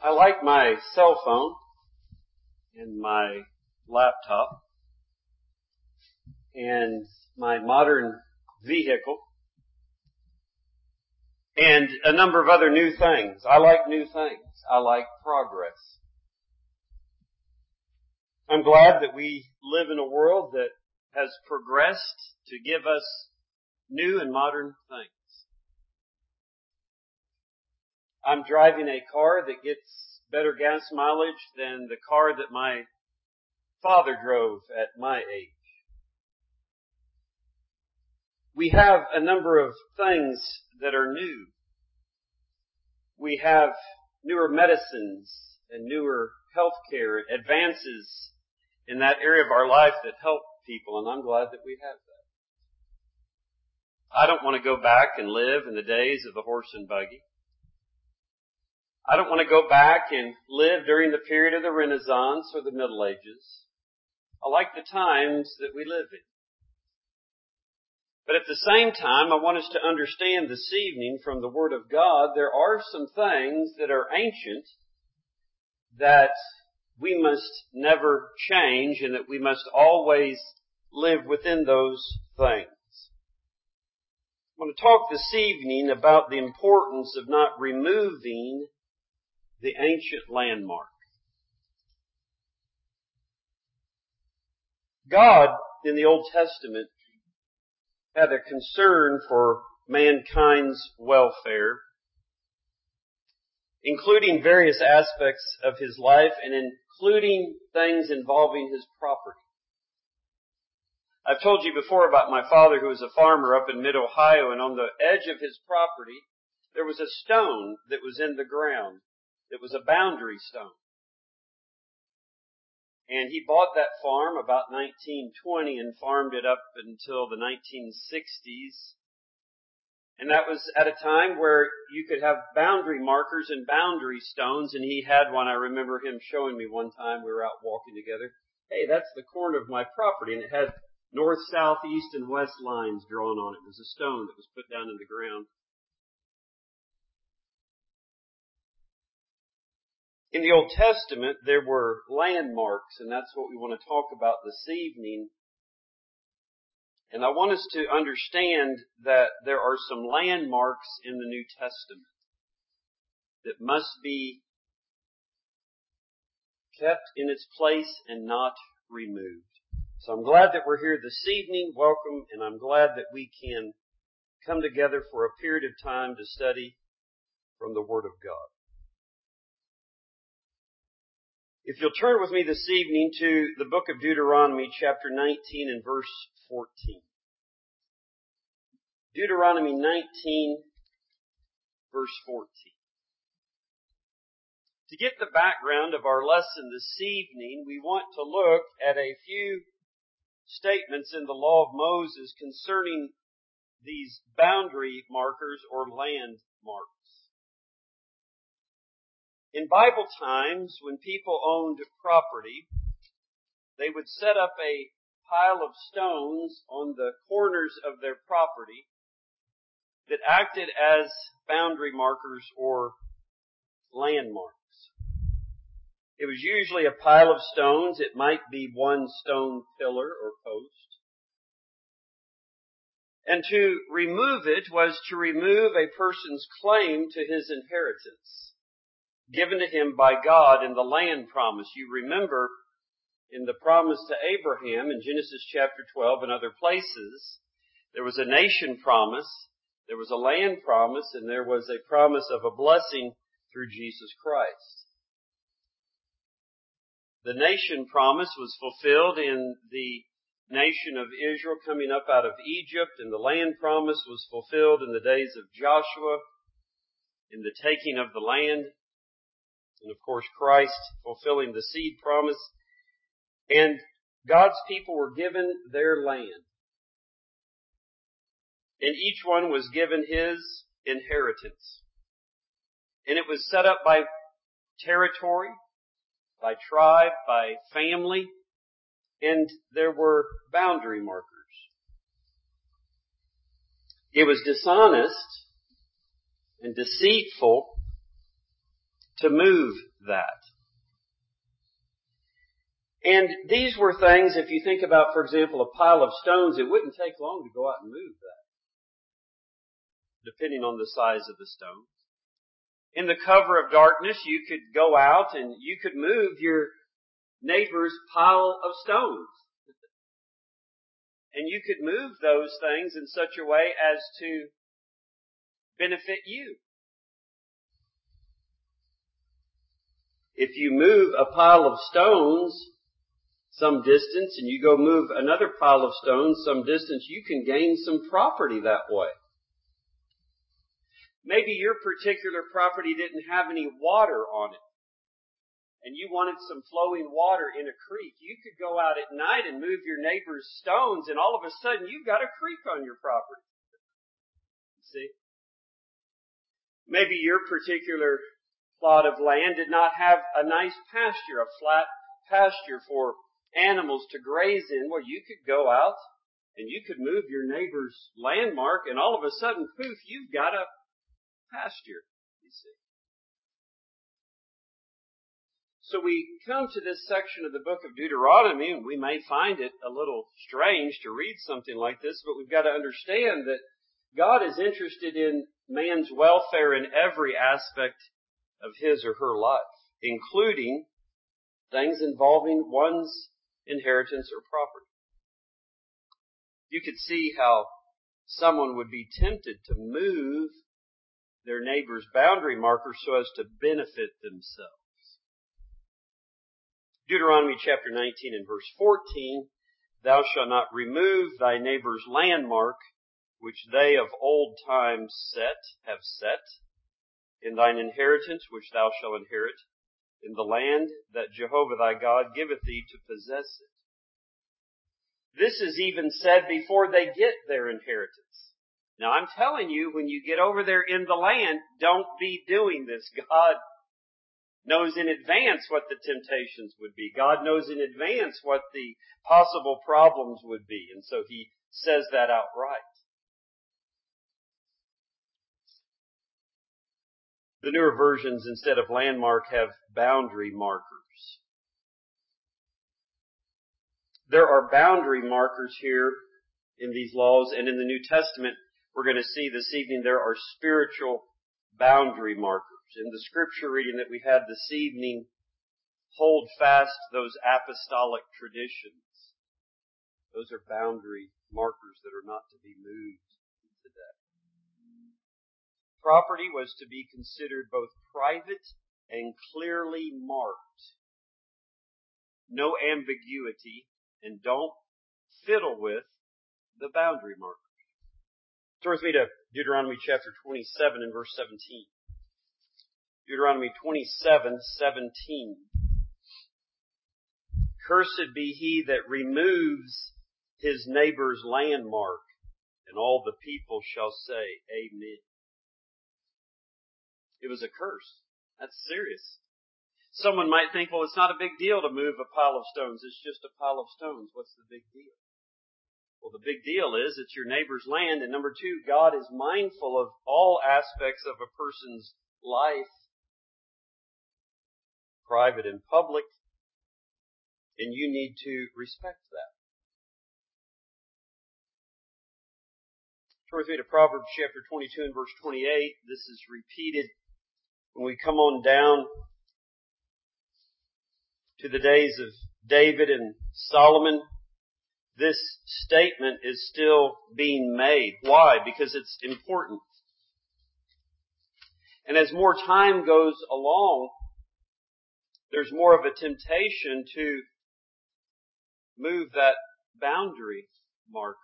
I like my cell phone and my laptop and my modern vehicle and a number of other new things. I like new things. I like progress. I'm glad that we live in a world that has progressed to give us new and modern things. I'm driving a car that gets better gas mileage than the car that my father drove at my age. We have a number of things that are new. We have newer medicines and newer healthcare advances in that area of our life that help people, and I'm glad that we have that. I don't want to go back and live in the days of the horse and buggy. I don't want to go back and live during the period of the Renaissance or the Middle Ages. I like the times that we live in. But at the same time, I want us to understand this evening from the Word of God, there are some things that are ancient that we must never change and that we must always live within those things. I want to talk this evening about the importance of not removing the ancient landmark. God, in the Old Testament, had a concern for mankind's welfare, including various aspects of his life and including things involving his property. I've told you before about my father who was a farmer up in mid-Ohio, and on the edge of his property there was a stone that was in the ground. It was a boundary stone. And he bought that farm about 1920 and farmed it up until the 1960s. And that was at a time where you could have boundary markers and boundary stones, and he had one. I remember him showing me one time. We were out walking together. Hey, that's the corner of my property. And it had north, south, east, and west lines drawn on it. It was a stone that was put down in the ground. In the Old Testament, there were landmarks, and that's what we want to talk about this evening. And I want us to understand that there are some landmarks in the New Testament that must be kept in its place and not removed. So I'm glad that we're here this evening. Welcome, and I'm glad that we can come together for a period of time to study from the Word of God. If you'll turn with me this evening to the book of Deuteronomy, chapter 19 and verse 14. Deuteronomy 19, verse 14. To get the background of our lesson this evening, we want to look at a few statements in the law of Moses concerning these boundary markers or landmarks. In Bible times, when people owned property, they would set up a pile of stones on the corners of their property that acted as boundary markers or landmarks. It was usually a pile of stones. It might be one stone pillar or post. And to remove it was to remove a person's claim to his inheritance given to him by God in the land promise. You remember in the promise to Abraham in Genesis chapter 12 and other places, there was a nation promise, there was a land promise, and there was a promise of a blessing through Jesus Christ. The nation promise was fulfilled in the nation of Israel coming up out of Egypt, and the land promise was fulfilled in the days of Joshua in the taking of the land. And of course, Christ fulfilling the seed promise. And God's people were given their land. And each one was given his inheritance. And it was set up by territory, by tribe, by family. And there were boundary markers. It was dishonest and deceitful to move that. And these were things, if you think about, for example, a pile of stones, it wouldn't take long to go out and move that, depending on the size of the stone. In the cover of darkness, you could go out and you could move your neighbor's pile of stones. And you could move those things in such a way as to benefit you. If you move a pile of stones some distance and you go move another pile of stones some distance, you can gain some property that way. Maybe your particular property didn't have any water on it, and you wanted some flowing water in a creek. You could go out at night and move your neighbor's stones, and all of a sudden you've got a creek on your property. See? Maybe your particular plot of land did not have a nice pasture, a flat pasture for animals to graze in. Well, you could go out and you could move your neighbor's landmark, and all of a sudden, poof, you've got a pasture, you see. So we come to this section of the book of Deuteronomy, and we may find it a little strange to read something like this, but we've got to understand that God is interested in man's welfare in every aspect of his or her life, including things involving one's inheritance or property. You could see how someone would be tempted to move their neighbor's boundary marker so as to benefit themselves. Deuteronomy chapter 19 and verse 14, "Thou shalt not remove thy neighbor's landmark, which they of old times have set, in thine inheritance which thou shalt inherit, in the land that Jehovah thy God giveth thee to possess it." This is even said before they get their inheritance. Now I'm telling you, when you get over there in the land, don't be doing this. God knows in advance what the temptations would be. God knows in advance what the possible problems would be. And so He says that outright. The newer versions, instead of landmark, have boundary markers. There are boundary markers here in these laws, and in the New Testament, we're going to see this evening there are spiritual boundary markers. In the scripture reading that we had this evening, hold fast those apostolic traditions. Those are boundary markers that are not to be moved today. Property was to be considered both private and clearly marked. No ambiguity, and don't fiddle with the boundary markers. Turn with me to Deuteronomy chapter 27 and verse 17. Deuteronomy 27:17. "Cursed be he that removes his neighbor's landmark, and all the people shall say, Amen." It was a curse. That's serious. Someone might think, well, it's not a big deal to move a pile of stones. It's just a pile of stones. What's the big deal? Well, the big deal is it's your neighbor's land. And number two, God is mindful of all aspects of a person's life, private and public, and you need to respect that. Turn with me to Proverbs chapter 22 and verse 28. This is repeated when we come on down to the days of David and Solomon. This statement is still being made. Why? Because it's important. And as more time goes along, there's more of a temptation to move that boundary marker.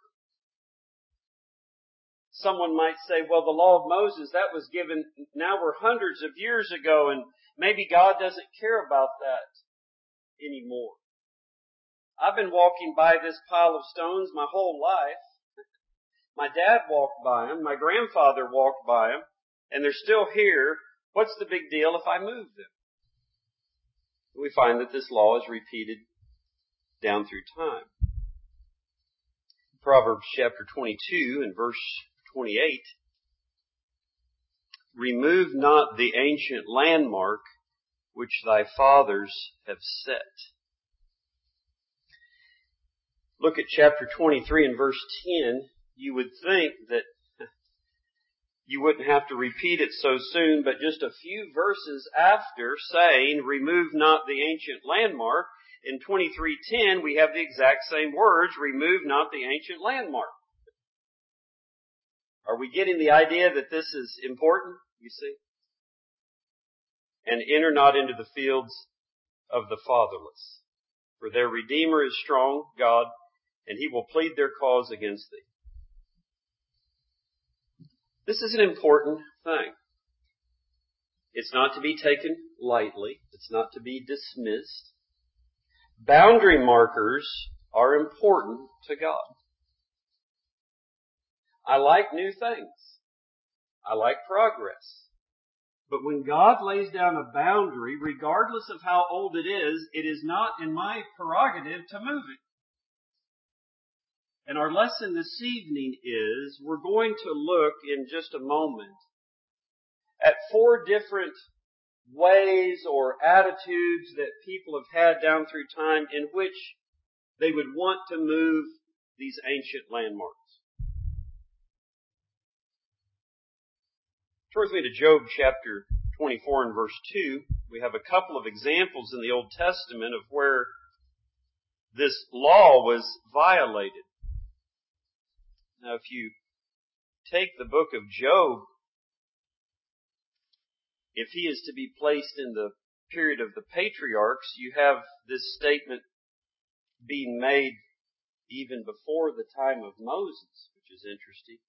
Someone might say, well, the law of Moses, that was given, now we're hundreds of years ago, and maybe God doesn't care about that anymore. I've been walking by this pile of stones my whole life. My dad walked by them. My grandfather walked by them. And they're still here. What's the big deal if I move them? We find that this law is repeated down through time. Proverbs chapter 22 and verse 28. "Remove not the ancient landmark, which thy fathers have set. Look at chapter 23 and verse 10. You would think that you wouldn't have to repeat it so soon, but just a few verses after saying, remove not the ancient landmark, in 23:10 we have the exact same words, remove not the ancient landmark. Are we getting the idea that this is important, you see? And enter not into the fields of the fatherless, for their Redeemer is strong, God, and He will plead their cause against thee. This is an important thing. It's not to be taken lightly. It's not to be dismissed. Boundary markers are important to God. I like new things. I like progress. But when God lays down a boundary, regardless of how old it is not in my prerogative to move it. And our lesson this evening is, we're going to look in just a moment at 4 different ways or attitudes that people have had down through time in which they would want to move these ancient landmarks. Turn with me to Job chapter 24 and verse 2. We have a couple of examples in the Old Testament of where this law was violated. Now, if you take the book of Job, if he is to be placed in the period of the patriarchs, you have this statement being made even before the time of Moses, which is interesting,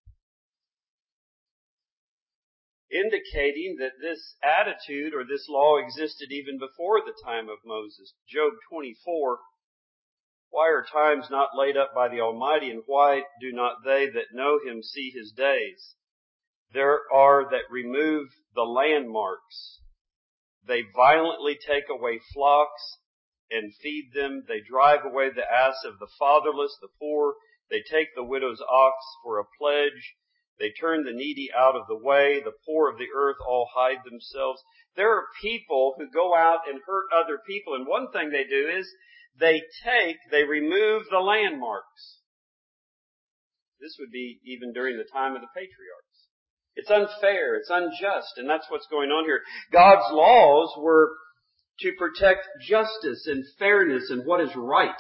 indicating that this attitude or this law existed even before the time of Moses. Job 24, why are times not laid up by the Almighty, and why do not they that know Him see His days? There are that remove the landmarks. They violently take away flocks and feed them. They drive away the ass of the fatherless, the poor. They take the widow's ox for a pledge. They turn the needy out of the way. The poor of the earth all hide themselves. There are people who go out and hurt other people, and one thing they do is they remove the landmarks. This would be even during the time of the patriarchs. It's unfair, it's unjust, and that's what's going on here. God's laws were to protect justice and fairness and what is right,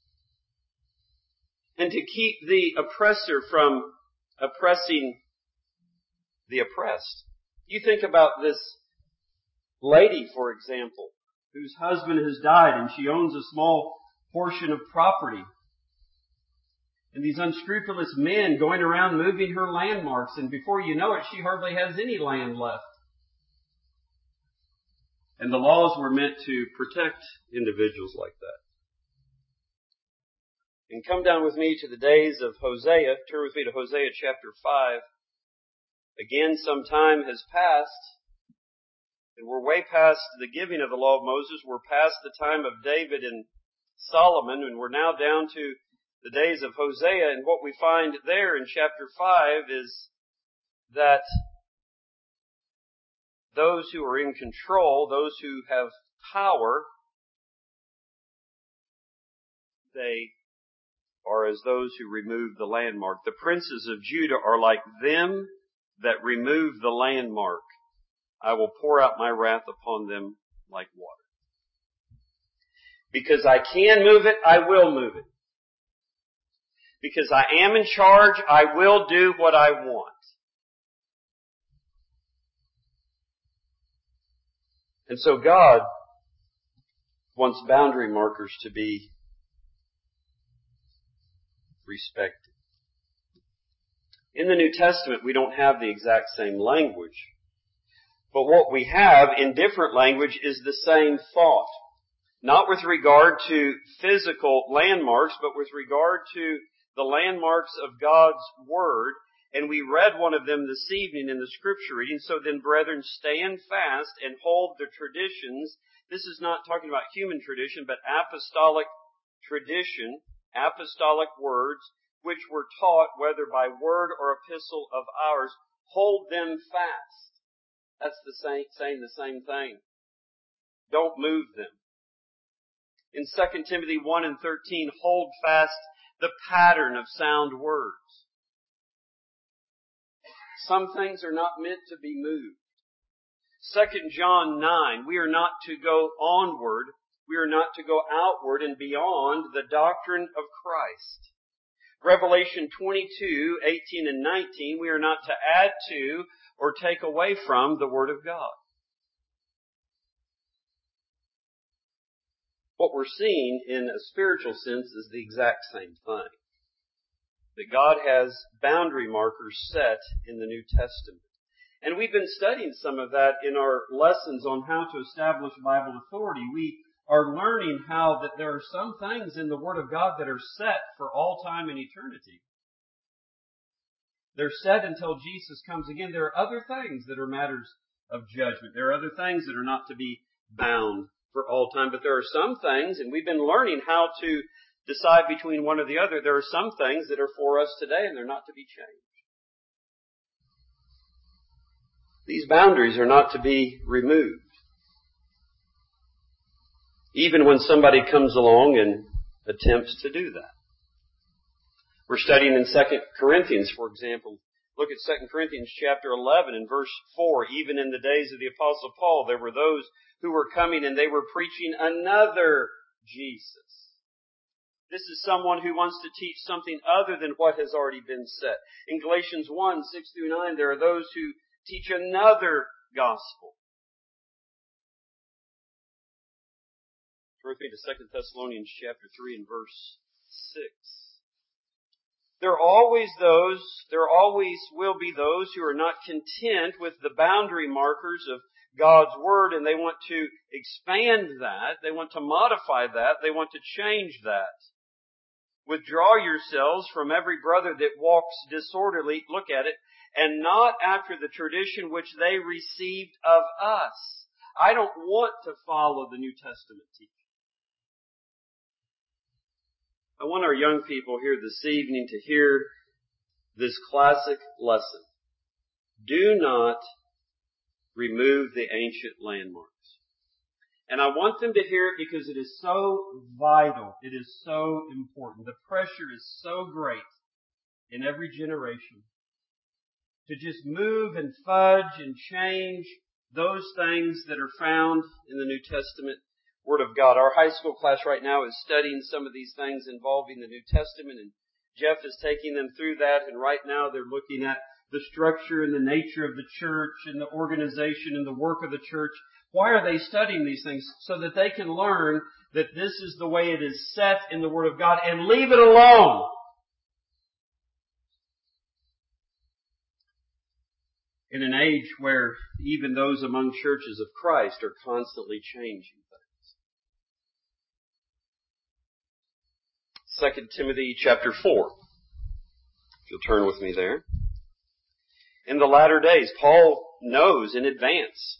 and to keep the oppressor from oppressing the oppressed. You think about this lady, for example, whose husband has died and she owns a small portion of property. And these unscrupulous men going around moving her landmarks, and before you know it, she hardly has any land left. And the laws were meant to protect individuals like that. And come down with me to the days of Hosea. Turn with me to Hosea chapter 5. Again, some time has passed, and we're way past the giving of the law of Moses. We're past the time of David and Solomon, and we're now down to the days of Hosea. And what we find there in chapter 5 is that those who are in control, those who have power, they are as those who remove the landmark. The princes of Judah are like them that remove the landmark. I will pour out my wrath upon them like water. Because I can move it, I will move it. Because I am in charge, I will do what I want. And so God wants boundary markers to be respected. In the New Testament, we don't have the exact same language. But what we have in different language is the same thought. Not with regard to physical landmarks, but with regard to the landmarks of God's Word. And we read one of them this evening in the Scripture reading. So then, brethren, stand fast and hold the traditions. This is not talking about human tradition, but apostolic tradition, apostolic words, which were taught, whether by word or epistle of ours. Hold them fast. That's saying the same thing. Don't move them. In 2 Timothy 1 and 13, hold fast the pattern of sound words. Some things are not meant to be moved. 2 John 9, we are not to go onward, we are not to go outward and beyond the doctrine of Christ. Revelation 22, 18 and 19, we are not to add to or take away from the Word of God. What we're seeing in a spiritual sense is the exact same thing. That God has boundary markers set in the New Testament. And we've been studying some of that in our lessons on how to establish Bible authority. We are learning how that there are some things in the Word of God that are set for all time and eternity. They're set until Jesus comes again. There are other things that are matters of judgment. There are other things that are not to be bound for all time. But there are some things, and we've been learning how to decide between one or the other. There are some things that are for us today, and they're not to be changed. These boundaries are not to be removed. Even when somebody comes along and attempts to do that. We're studying in 2 Corinthians, for example. Look at 2 Corinthians chapter 11 and verse 4. Even in the days of the Apostle Paul, there were those who were coming and they were preaching another Jesus. This is someone who wants to teach something other than what has already been said. In Galatians 1, 6 through 9, there are those who teach another gospel. Turn with me to 2 Thessalonians chapter 3 and verse 6. There always will be those who are not content with the boundary markers of God's Word, and they want to expand that, they want to modify that, they want to change that. Withdraw yourselves from every brother that walks disorderly, look at it, and not after the tradition which they received of us. I don't want to follow the New Testament teaching. I want our young people here this evening to hear this classic lesson. Do not remove the ancient landmarks. And I want them to hear it because it is so vital. It is so important. The pressure is so great in every generation to just move and fudge and change those things that are found in the New Testament Word of God. Our high school class right now is studying some of these things involving the New Testament, and Jeff is taking them through that, and right now they're looking at the structure and the nature of the church and the organization and the work of the church. Why are they studying these things? So that they can learn that this is the way it is set in the Word of God and leave it alone. In an age where even those among churches of Christ are constantly changing things. 2 Timothy chapter 4. If you'll turn with me there. In the latter days, Paul knows in advance.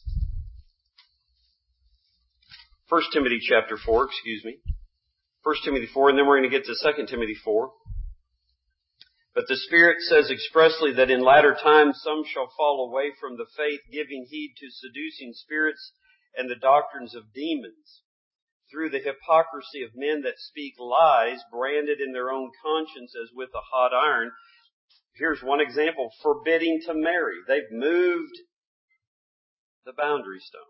1 Timothy chapter 4, 1 Timothy 4, and then we're going to get to 2 Timothy 4. But the Spirit says expressly that in latter times some shall fall away from the faith, giving heed to seducing spirits and the doctrines of demons, through the hypocrisy of men that speak lies, branded in their own conscience as with a hot iron. Here's one example, forbidding to marry. They've moved the boundary stone.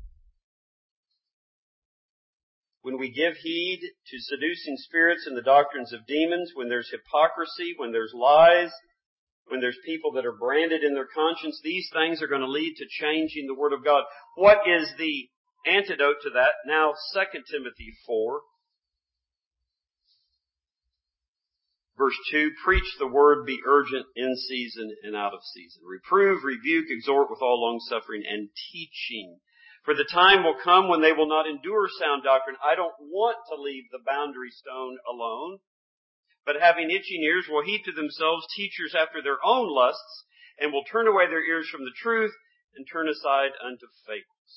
When we give heed to seducing spirits and the doctrines of demons, when there's hypocrisy, when there's lies, when there's people that are branded in their conscience, these things are going to lead to changing the Word of God. What is the antidote to that? Now, 2 Timothy 4, verse 2, preach the word, be urgent in season and out of season. Reprove, rebuke, exhort with all longsuffering and teaching. For the time will come when they will not endure sound doctrine. I don't want to leave the boundary stone alone. But having itching ears will heap to themselves teachers after their own lusts, and will turn away their ears from the truth and turn aside unto fables.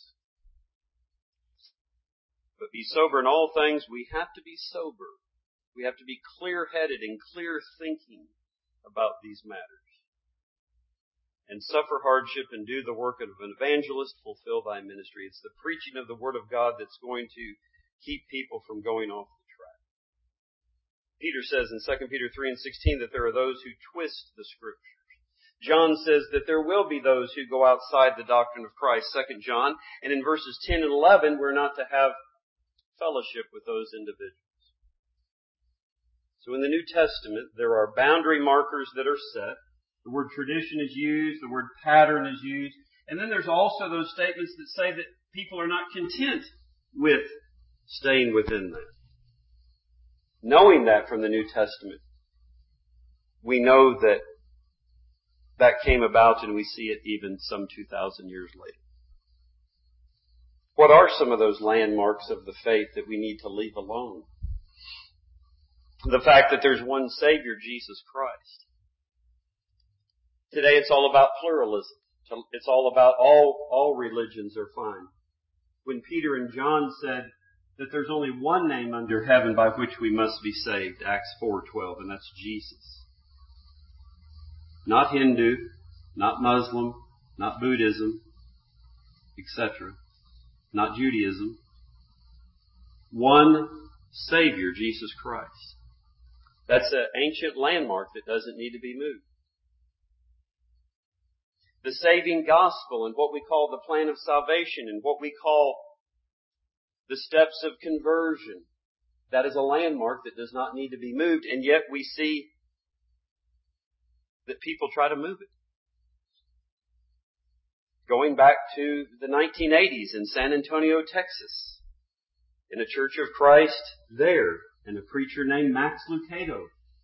But be sober in all things. We have to be sober. We have to be clear-headed and clear-thinking about these matters. and suffer hardship and do the work of an evangelist, fulfill thy ministry. It's the preaching of the Word of God that's going to keep people from going off the track. Peter says in 2 Peter 3:16 that there are those who twist the Scriptures. John says that there will be those who go outside the doctrine of Christ, 2 John. And in verses 10 and 11, we're not to have fellowship with those individuals. So in the New Testament, there are boundary markers that are set. The word tradition is used, the word pattern is used, and then there's also those statements that say that people are not content with staying within that. Knowing that from the New Testament, we know that that came about and we see it even some 2,000 years later. What are some of those landmarks of the faith that we need to leave alone? The fact that there's one Savior, Jesus Christ. Today it's all about pluralism. It's all about all religions are fine. When Peter and John said that there's only one name under heaven by which we must be saved, Acts 4:12, and that's Jesus. Not Hindu, not Muslim, not Buddhism, etc. Not Judaism. One Savior, Jesus Christ. That's an ancient landmark that doesn't need to be moved. The saving gospel and what we call the plan of salvation and what we call the steps of conversion. That is a landmark that does not need to be moved, and yet we see that people try to move it. Going back to the 1980s in San Antonio, Texas, in a Church of Christ there, and a preacher named Max Lucado,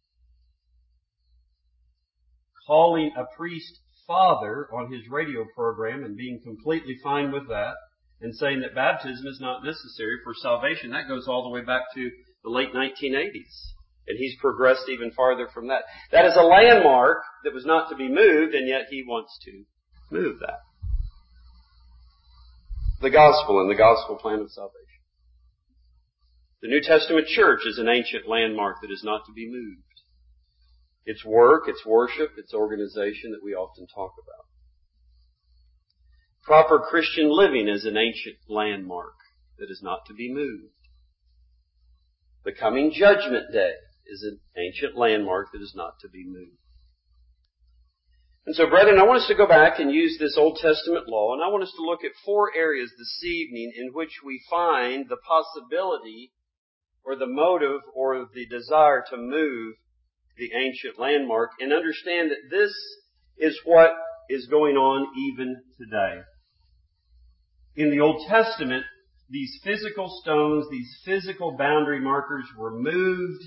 calling a priest father on his radio program and being completely fine with that, and saying that baptism is not necessary for salvation. That goes all the way back to the late 1980s. And he's progressed even farther from that. That is a landmark that was not to be moved, and yet he wants to move that. The gospel and the gospel plan of salvation. The New Testament church is an ancient landmark that is not to be moved. Its work, its worship, its organization that we often talk about. Proper Christian living is an ancient landmark that is not to be moved. The coming judgment day is an ancient landmark that is not to be moved. And so, brethren, I want us to go back and use this Old Testament law, and I want us to look at 4 areas this evening in which we find the possibility or the motive or the desire to move the ancient landmark, and understand that this is what is going on even today. In the Old Testament, these physical stones, these physical boundary markers were moved,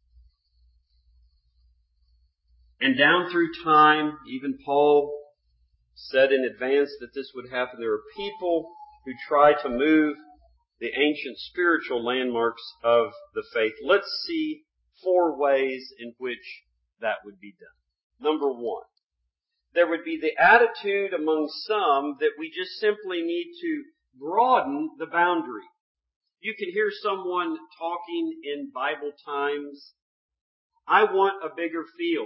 and down through time, even Paul said in advance that this would happen. There are people who try to move the ancient spiritual landmarks of the faith. Let's see 4 ways in which that would be done. Number 1, there would be the attitude among some that we just simply need to broaden the boundary. You can hear someone talking in Bible times, I want a bigger field.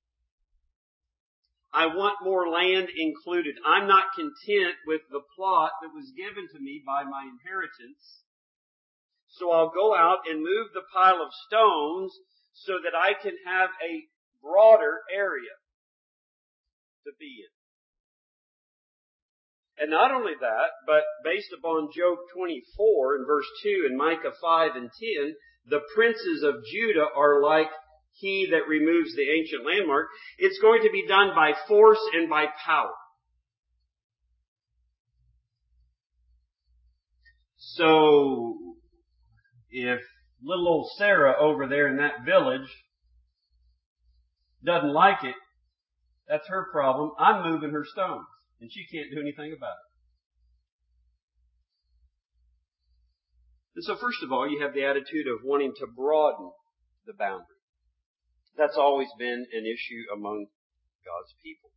I want more land included. I'm not content with the plot that was given to me by my inheritance. So I'll go out and move the pile of stones so that I can have a broader area to be in. And not only that, but based upon Job 24 and verse 2 and Micah 5 and 10, the princes of Judah are like he that removes the ancient landmark. It's going to be done by force and by power. So, if little old Sarah over there in that village doesn't like it, that's her problem. I'm moving her stones, and she can't do anything about it. And so first of all, you have the attitude of wanting to broaden the boundary. That's always been an issue among God's people.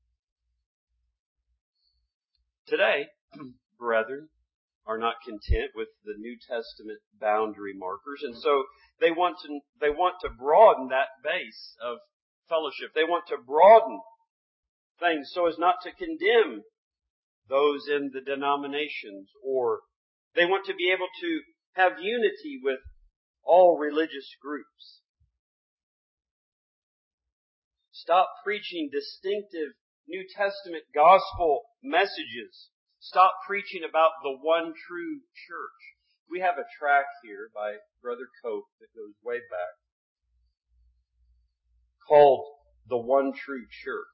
Today, brethren are not content with the New Testament boundary markers, and so they want to broaden that base of fellowship. They want to broaden things so as not to condemn those in the denominations, or they want to be able to have unity with all religious groups. Stop preaching distinctive New Testament gospel messages. Stop preaching about the one true church. We have a tract here by Brother Cope that goes way back called The One True Church.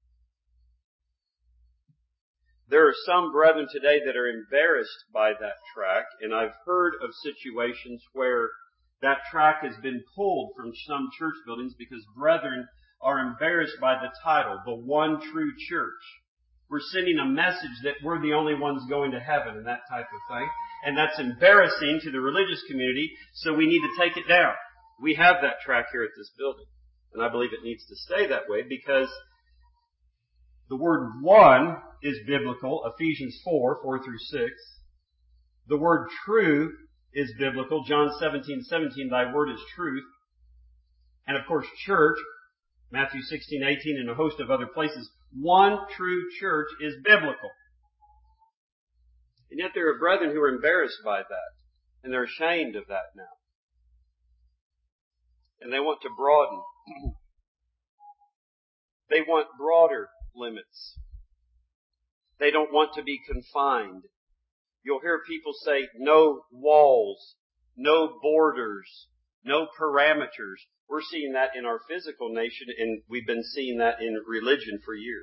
There are some brethren today that are embarrassed by that tract, and I've heard of situations where that tract has been pulled from some church buildings because brethren are embarrassed by the title, The One True Church. We're sending a message that we're the only ones going to heaven and that type of thing. And that's embarrassing to the religious community, so we need to take it down. We have that tract here at this building. And I believe it needs to stay that way because the word one is biblical, Ephesians 4:4-6. The word true is biblical, John 17:17, thy word is truth. And of course, church, Matthew 16:18, and a host of other places. One true church is biblical. And yet there are brethren who are embarrassed by that. And they're ashamed of that now. And they want to broaden. They want broader limits. They don't want to be confined. You'll hear people say, no walls, no borders, no parameters. We're seeing that in our physical nation, and we've been seeing that in religion for years.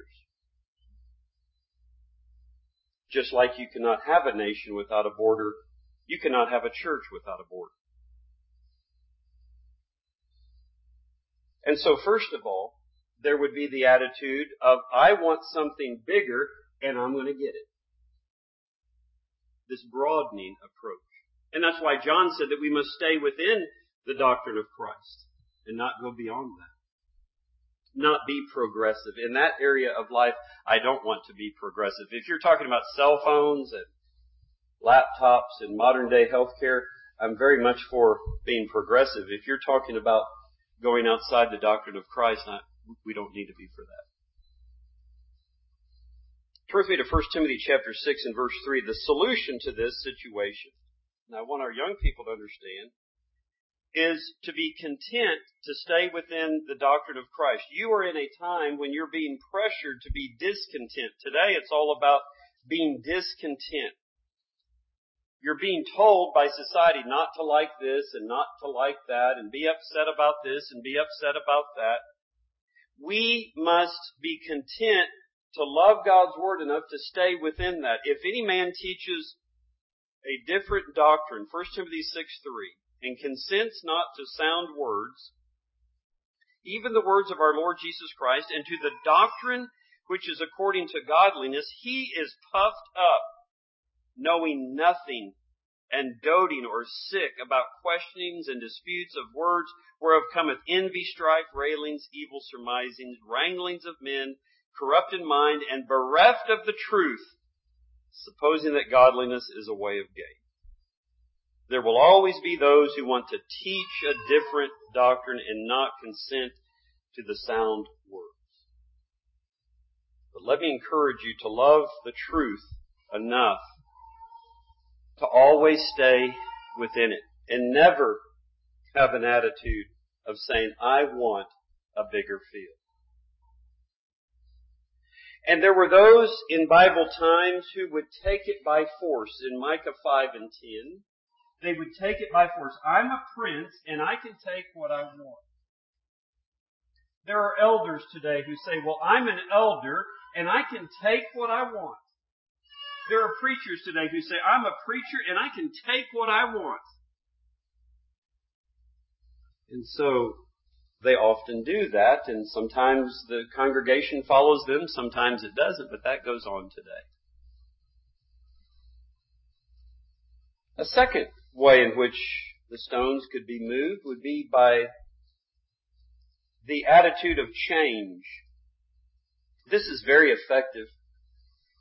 Just like you cannot have a nation without a border, you cannot have a church without a border. And so first of all, there would be the attitude of, I want something bigger, and I'm going to get it. This broadening approach. And that's why John said that we must stay within the doctrine of Christ and not go beyond that. Not be progressive. In that area of life, I don't want to be progressive. If you're talking about cell phones and laptops and modern day healthcare, I'm very much for being progressive. If you're talking about going outside the doctrine of Christ, we don't need to be for that. Turn with me to 1 Timothy chapter 6 and verse 3. The solution to this situation, and I want our young people to understand, is to be content to stay within the doctrine of Christ. You are in a time when you're being pressured to be discontent. Today it's all about being discontent. You're being told by society not to like this and not to like that and be upset about this and be upset about that. We must be content to love God's Word enough to stay within that. If any man teaches a different doctrine, 1 Timothy 6:3, and consents not to sound words, even the words of our Lord Jesus Christ, and to the doctrine which is according to godliness, he is puffed up, knowing nothing, and doting or sick about questionings and disputes of words, whereof cometh envy, strife, railings, evil surmisings, wranglings of men, corrupt in mind, and bereft of the truth, supposing that godliness is a way of gain. There will always be those who want to teach a different doctrine and not consent to the sound words. But let me encourage you to love the truth enough to always stay within it and never have an attitude of saying, I want a bigger field. And there were those in Bible times who would take it by force. In Micah 5 and 10, they would take it by force. I'm a prince and I can take what I want. There are elders today who say, well, I'm an elder and I can take what I want. There are preachers today who say, I'm a preacher and I can take what I want. And so they often do that, and sometimes the congregation follows them, sometimes it doesn't, but that goes on today. A second way in which the stones could be moved would be by the attitude of change. This is very effective.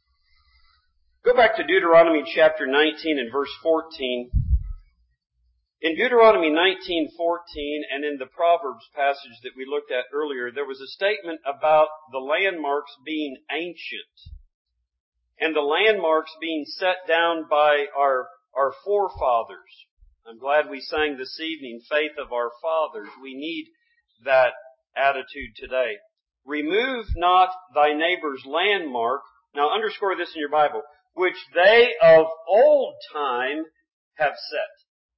Go back to Deuteronomy chapter 19 and verse 14. In Deuteronomy 19:14 and in the Proverbs passage that we looked at earlier, there was a statement about the landmarks being ancient and the landmarks being set down by our forefathers. I'm glad we sang this evening, Faith of Our Fathers. We need that attitude today. Remove not thy neighbor's landmark. Now underscore this in your Bible. Which they of old time have set.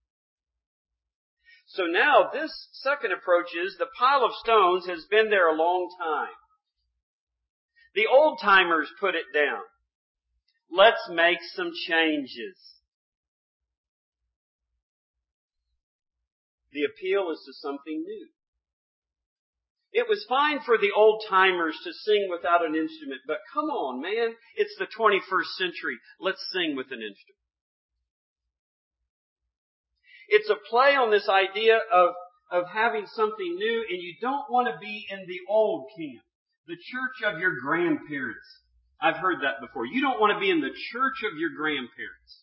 So now this second approach is the pile of stones has been there a long time. The old timers put it down. Let's make some changes. The appeal is to something new. It was fine for the old timers to sing without an instrument, but come on, man, it's the 21st century. Let's sing with an instrument. It's a play on this idea of having something new, and you don't want to be in the old camp, the church of your grandparents. I've heard that before. You don't want to be in the church of your grandparents.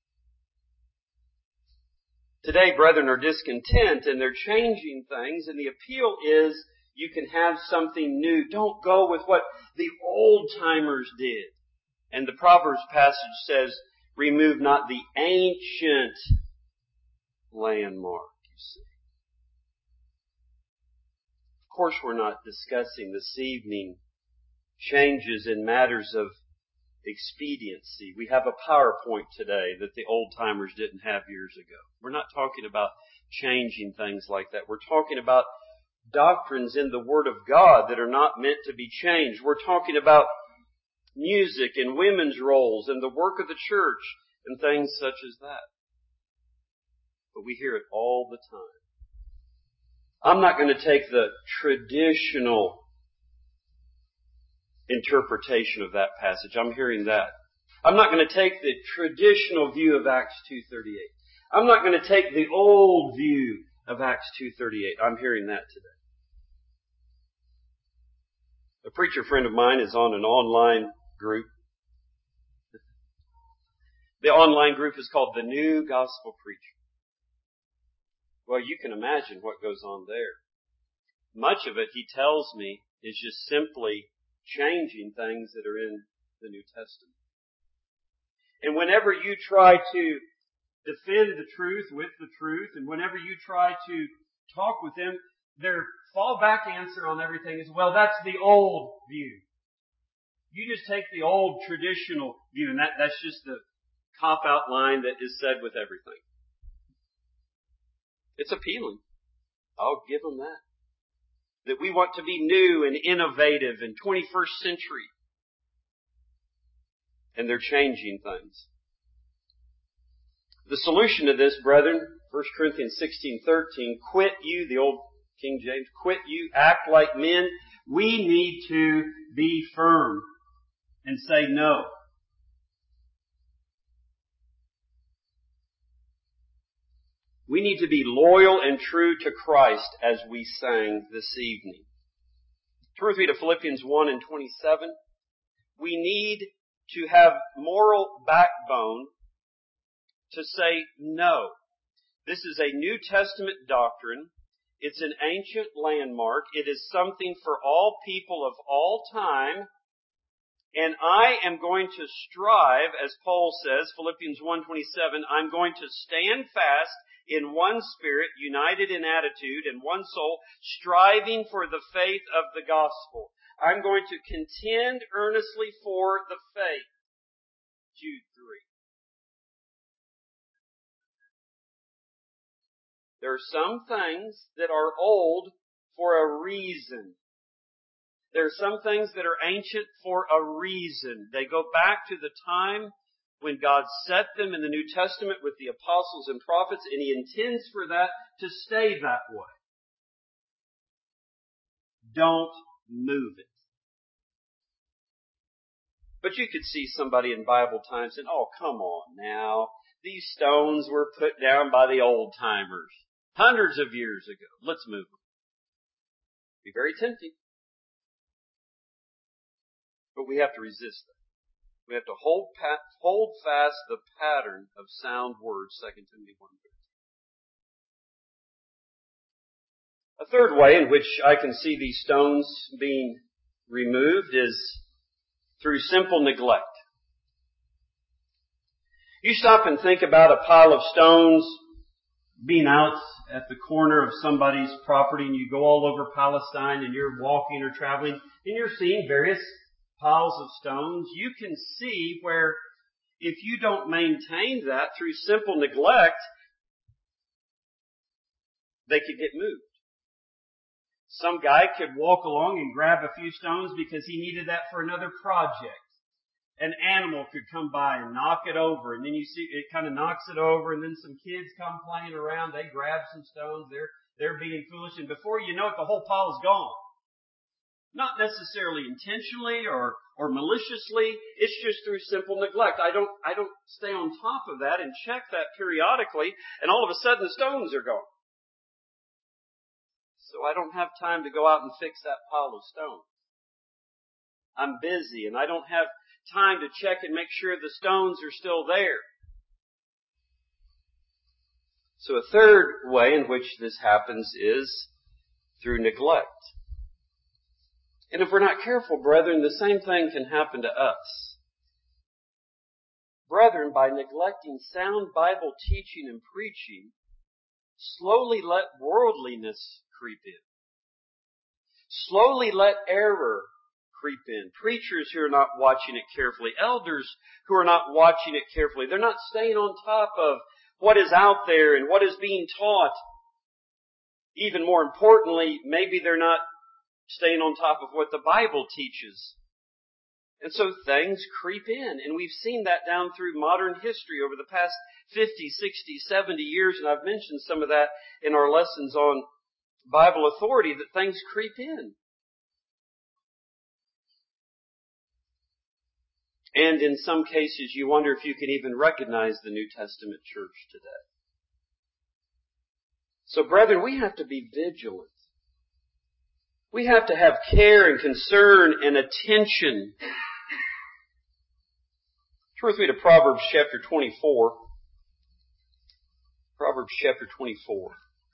Today, brethren are discontent, and they're changing things, and the appeal is you can have something new. Don't go with what the old timers did. And the Proverbs passage says, remove not the ancient landmark, you see. Of course, we're not discussing this evening changes in matters of expediency. We have a PowerPoint today that the old timers didn't have years ago. We're not talking about changing things like that. We're talking about doctrines in the Word of God that are not meant to be changed. We're talking about music and women's roles and the work of the church and things such as that. But we hear it all the time. I'm not going to take the traditional interpretation of that passage. I'm hearing that. I'm not going to take the traditional view of Acts 2:38. I'm not going to take the old view of Acts 2:38. I'm hearing that today. A preacher friend of mine is on an online group. The online group is called The New Gospel Preacher. Well, you can imagine what goes on there. Much of it, he tells me, is just simply changing things that are in the New Testament. And whenever you try to defend the truth with the truth, and whenever you try to talk with them, their fallback answer on everything is, well, that's the old view. You just take the old traditional view, and that's just the cop-out line that is said with everything. It's appealing. I'll give them that. That we want to be new and innovative and 21st century. And they're changing things. The solution to this, brethren, 1 Corinthians 16:13, quit you, the old King James, quit you, act like men. We need to be firm and say no. We need to be loyal and true to Christ as we sang this evening. Turn with me to Philippians 1:27. We need to have moral backbone to say no. This is a New Testament doctrine. It's an ancient landmark. It is something for all people of all time. And I am going to strive, as Paul says, Philippians 1:27, I'm going to stand fast in one spirit, united in attitude, and one soul, striving for the faith of the gospel. I'm going to contend earnestly for the faith. Jude 3. There are some things that are old for a reason. There are some things that are ancient for a reason. They go back to the time when God set them in the New Testament with the apostles and prophets, and He intends for that to stay that way. Don't move it. But you could see somebody in Bible times saying, oh, come on now. These stones were put down by the old timers hundreds of years ago. Let's move them. Be very tempting. But we have to resist that. We have to hold fast the pattern of sound words, 2 Timothy 1:13. A third way in which I can see these stones being removed is through simple neglect. You stop and think about a pile of stones being out at the corner of somebody's property, and you go all over Palestine and you're walking or traveling and you're seeing various piles of stones. You can see where if you don't maintain that through simple neglect, they could get moved. Some guy could walk along and grab a few stones because he needed that for another project. An animal could come by and knock it over, and then you see it kind of knocks it over, and then some kids come playing around, they grab some stones, they're being foolish, and before you know it, the whole pile is gone. Not necessarily intentionally or maliciously, it's just through simple neglect. I don't stay on top of that and check that periodically, and all of a sudden the stones are gone. So I don't have time to go out and fix that pile of stones. I'm busy and I don't have time to check and make sure the stones are still there. So a third way in which this happens is through neglect. And if we're not careful, brethren, the same thing can happen to us. Brethren, by neglecting sound Bible teaching and preaching, slowly let worldliness creep in. Slowly let error creep in. Preachers who are not watching it carefully. Elders who are not watching it carefully. They're not staying on top of what is out there and what is being taught. Even more importantly, maybe they're not staying on top of what the Bible teaches. And so things creep in. And we've seen that down through modern history over the past 50, 60, 70 years. And I've mentioned some of that in our lessons on Bible authority, that things creep in. And in some cases, you wonder if you can even recognize the New Testament church today. So, brethren, we have to be vigilant. We have to have care and concern and attention. Turn with me to Proverbs chapter 24. Proverbs chapter 24.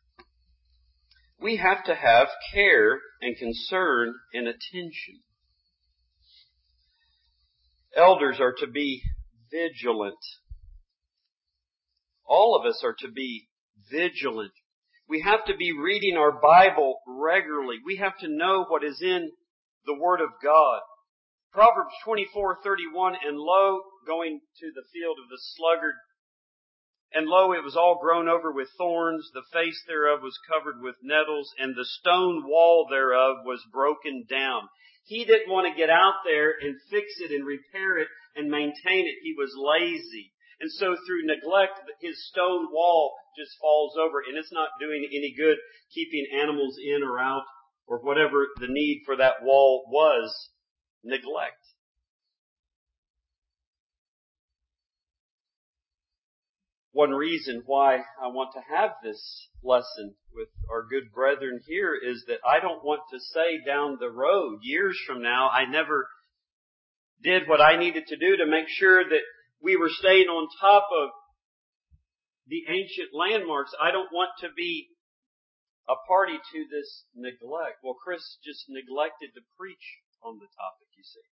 We have to have care and concern and attention. Elders are to be vigilant. All of us are to be vigilant. We have to be reading our Bible regularly. We have to know what is in the Word of God. Proverbs 24:31, and lo, going to the field of the sluggard, and lo, it was all grown over with thorns, the face thereof was covered with nettles, and the stone wall thereof was broken down. He didn't want to get out there and fix it and repair it and maintain it. He was lazy. And so through neglect, his stone wall just falls over, and it's not doing any good keeping animals in or out or whatever the need for that wall was. Neglect. One reason why I want to have this lesson with our good brethren here is that I don't want to say down the road, years from now, I never did what I needed to do to make sure that we were staying on top of the ancient landmarks. I don't want to be a party to this neglect. Well, Chris just neglected to preach on the topic, you see.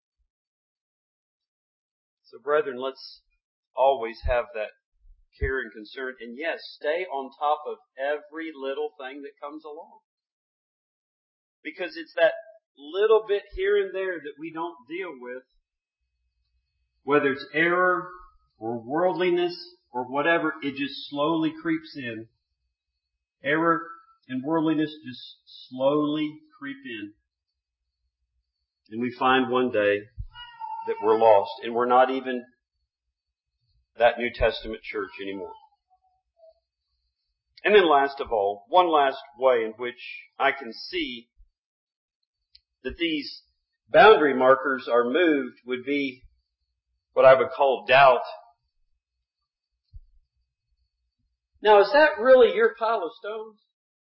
So, brethren, let's always have that care and concern. And yes, stay on top of every little thing that comes along. Because it's that little bit here and there that we don't deal with, whether it's error or worldliness or whatever, it just slowly creeps in. Error and worldliness just slowly creep in. And we find one day that we're lost and we're not even that New Testament church anymore. And then last of all, one last way in which I can see that these boundary markers are moved would be what I would call doubt. Now, is that really your pile of stones?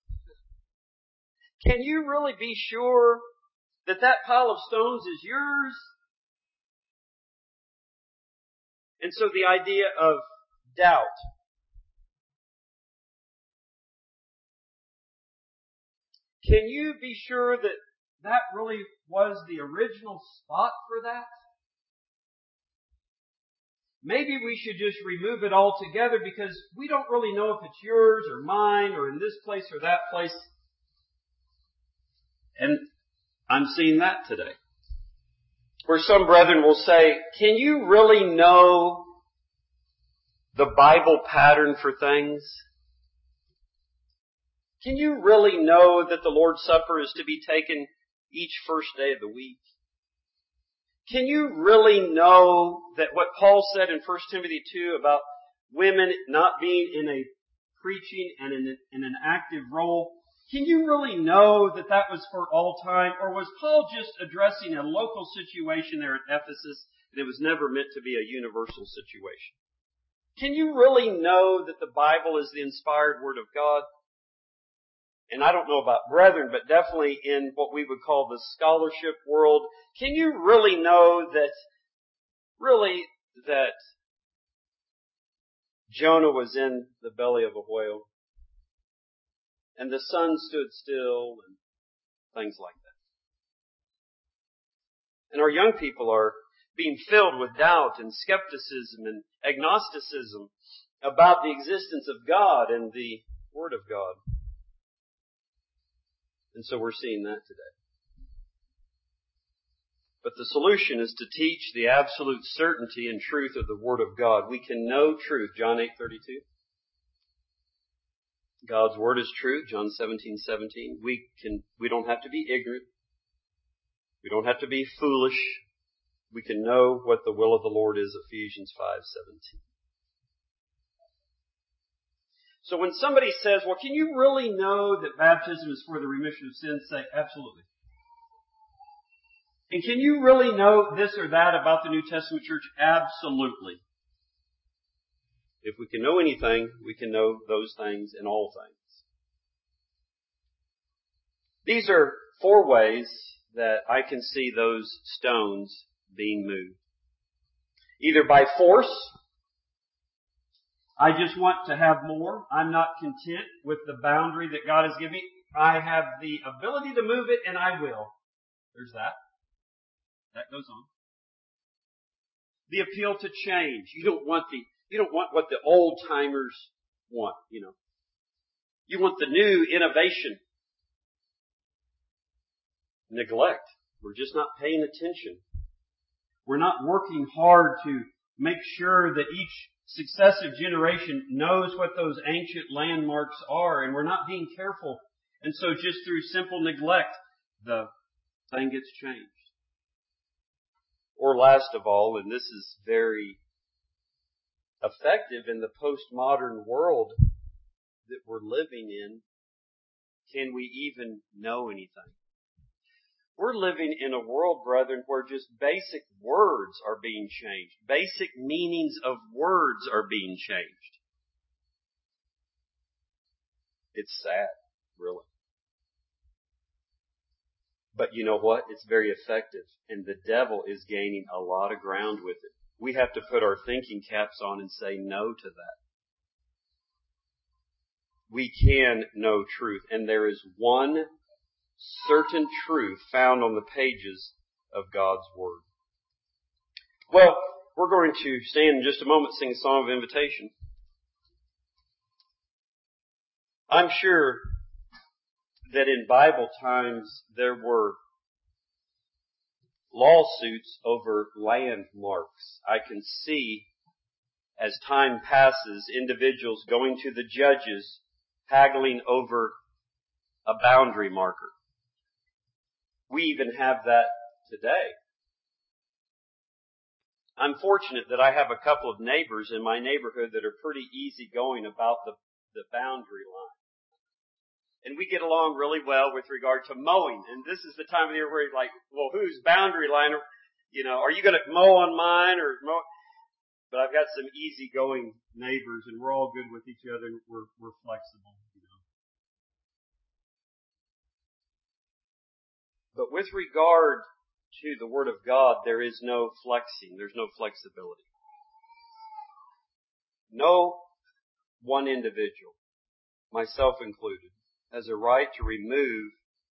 Can you really be sure that that pile of stones is yours? And so the idea of doubt. Can you be sure that that really was the original spot for that? Maybe we should just remove it altogether because we don't really know if it's yours or mine or in this place or that place. And I'm seeing that today. Where some brethren will say, can you really know the Bible pattern for things? Can you really know that the Lord's Supper is to be taken each first day of the week? Can you really know that what Paul said in 1 Timothy 2 about women not being in a preaching and in an active role, can you really know that that was for all time? Or was Paul just addressing a local situation there at Ephesus and it was never meant to be a universal situation? Can you really know that the Bible is the inspired Word of God? And I don't know about brethren, but definitely in what we would call the scholarship world, can you really know that Jonah was in the belly of a whale and the sun stood still and things like that? And our young people are being filled with doubt and skepticism and agnosticism about the existence of God and the Word of God. And so we're seeing that today. But the solution is to teach the absolute certainty and truth of the Word of God. We can know truth. John 8:32. God's Word is truth. John 17:17. We don't have to be ignorant. We don't have to be foolish. We can know what the will of the Lord is. Ephesians 5:17. So when somebody says, well, can you really know that baptism is for the remission of sins? Say, absolutely. And can you really know this or that about the New Testament church? Absolutely. If we can know anything, we can know those things and all things. These are 4 ways that I can see those stones being moved. Either by force. I just want to have more. I'm not content with the boundary that God has given me. I have the ability to move it and I will. There's that. That goes on. The appeal to change. You don't want what the old timers want, You want the new innovation. Neglect. We're just not paying attention. We're not working hard to make sure that each successive generation knows what those ancient landmarks are, and we're not being careful. And so just through simple neglect, the thing gets changed. Or last of all, and this is very effective in the postmodern world that we're living in, can we even know anything? We're living in a world, brethren, where just basic words are being changed. Basic meanings of words are being changed. It's sad, really. But you know what? It's very effective. And the devil is gaining a lot of ground with it. We have to put our thinking caps on and say no to that. We can know truth. And there is one certain truth found on the pages of God's Word. Well, we're going to stand in just a moment, sing a song of invitation. I'm sure that in Bible times there were lawsuits over landmarks. I can see, as time passes, individuals going to the judges, haggling over a boundary marker. We even have that today. I'm fortunate that I have a couple of neighbors in my neighborhood that are pretty easygoing about the boundary line. And we get along really well with regard to mowing. And this is the time of the year where you're like, well, whose boundary line? Are you going to mow on mine or mow? But I've got some easygoing neighbors and we're all good with each other and we're flexible, But with regard to the Word of God, there is no flexing. There's no flexibility. No one individual, myself included, has a right to remove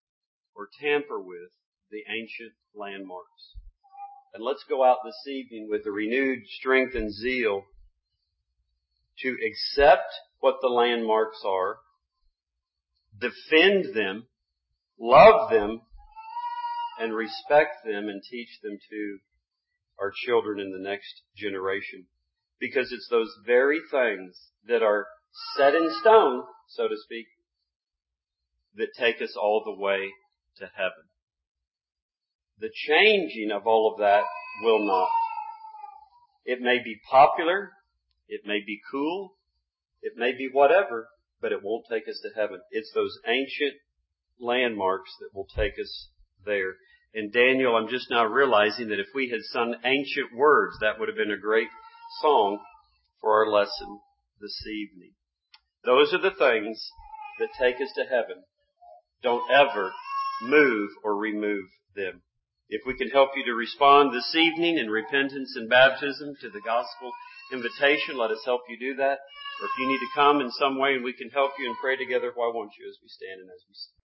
or tamper with the ancient landmarks. And let's go out this evening with a renewed strength and zeal to accept what the landmarks are, defend them, love them, and respect them and teach them to our children in the next generation. Because it's those very things that are set in stone, so to speak, that take us all the way to heaven. The changing of all of that will not. It may be popular, it may be cool, it may be whatever, but it won't take us to heaven. It's those ancient landmarks that will take us there. And Daniel, I'm just now realizing that if we had sung ancient words, that would have been a great song for our lesson this evening. Those are the things that take us to heaven. Don't ever move or remove them. If we can help you to respond this evening in repentance and baptism to the gospel invitation, let us help you do that. Or if you need to come in some way and we can help you and pray together, why won't you as we stand and as we sing.